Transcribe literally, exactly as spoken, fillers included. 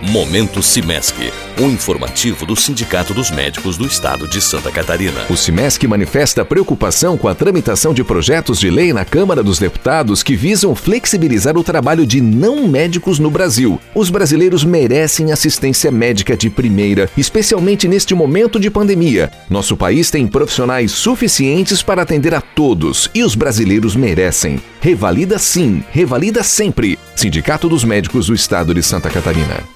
Momento Simesc, um informativo do Sindicato dos Médicos do Estado de Santa Catarina. O Simesc manifesta preocupação com a tramitação de projetos de lei na Câmara dos Deputados que visam flexibilizar o trabalho de não médicos no Brasil. Os brasileiros merecem assistência médica de primeira, especialmente neste momento de pandemia. Nosso país tem profissionais suficientes para atender a todos e os brasileiros merecem. Revalida sim, revalida sempre. Sindicato dos Médicos do Estado de Santa Catarina.